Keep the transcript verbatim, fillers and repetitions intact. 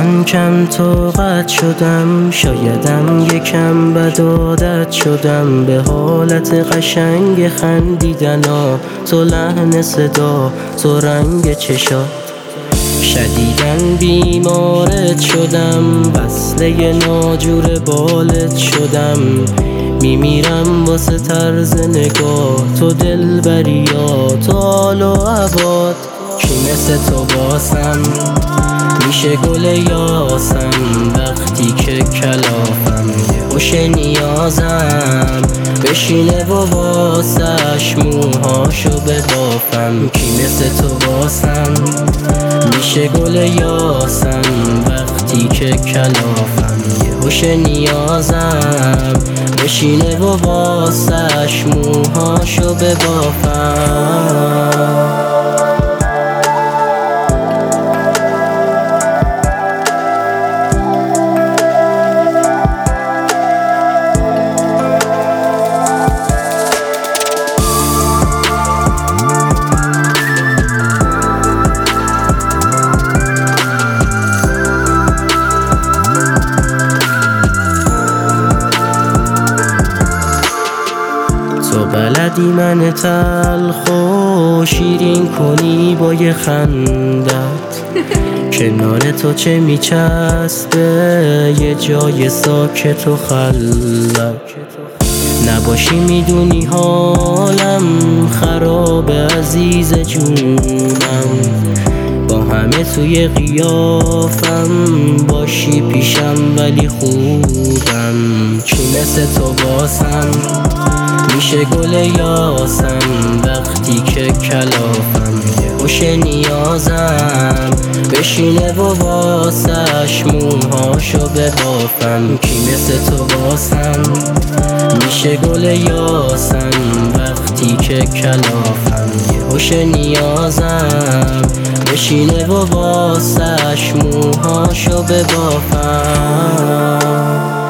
من کم طاقت شدم، شایدم یکم بد عادت شدم به حالت قشنگ خندیدنا، تو لحن صدا، تو رنگ چشات. شدیداً بیمارت شدم، وصله ناجور بالت شدم. میمیرم واسه طرز نگاه، تو دلبریات، تو حال و عباد. کی مثل تو باسم میشه گل یاسم، وقتی که کلافم یه هوش نیازم بشینه و واسش موهاشو ببافم. کی مثل تو باسم میشه گل یاسم، وقتی که کلافم یه هوش نیازم بشینه و واسش موهاشو ببافم. تو بلدی من تلخ و شیرین کنی با یه خندت، کنار تو چه میچسبه یه جای ساکت و خلوت. نباشی میدونی حالم خرابه عزیز جونم، با همه توی قیافم باشی پیشم ولی خوبم. کی مثل تو باسم میشه گل یاسم، وقتی که کلافم یه هوش نیازم بشینه و واسش موهاشو ببافم. کی مثل تو باسم میشه گل یاسم، وقتی که کلافم یه هوش نیازم بشینه و واسش موهاشو ببافم.